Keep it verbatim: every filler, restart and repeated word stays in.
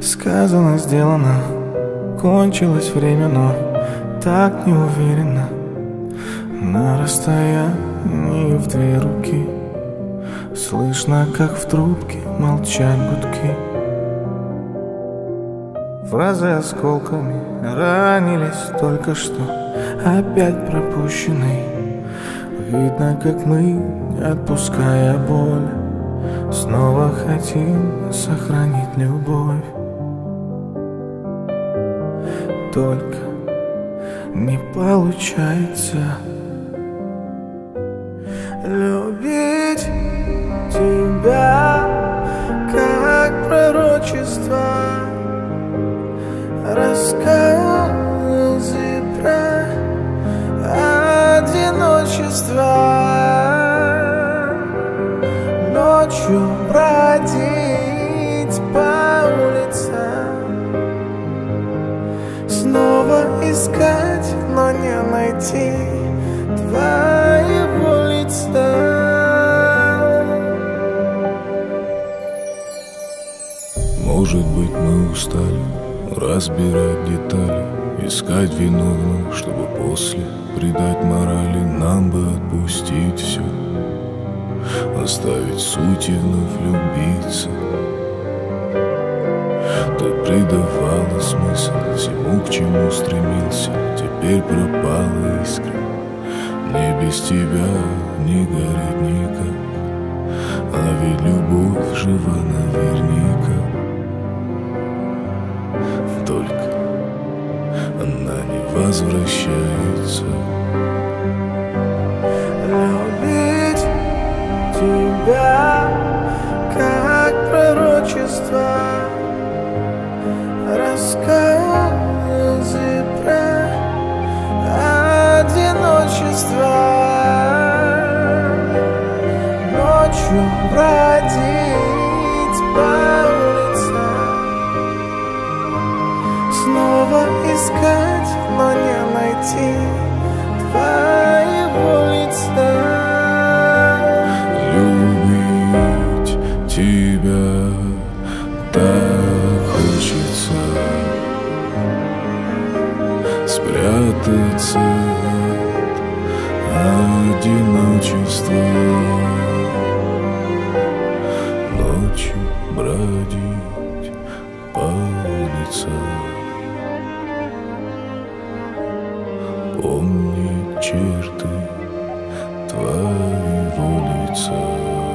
Сказано, сделано, кончилось время, но так неуверенно. На расстоянии в две руки слышно, как в трубке молчат гудки. Фразы осколками ранились только что, опять пропущенный. Видно, как мы, отпуская боль, снова хотим сохранить любовь. Только не получается любить тебя, как пророчество, рассказы про одиночество. Ночью бродить по улицам, снова искать, но не найти твоего лица. Может быть, мы устали разбирать детали, искать виновных, чтобы после придать морали. Нам бы отпустить все, оставить суть и вновь любиться. Ты придавала смысл всему, к чему стремился. Теперь пропала искра, мне без тебя не горит никак. А ведь любовь жива наверняка. Только она не возвращается. Любить тебя, как пророчество, рассказы про одиночество. Ночью бродить по улицам, снова искать, но не найти твоего лица. Любить тебя так хочется, спрятаться от одиночества. Ночью бродить по улицам, помни черты твоего лица.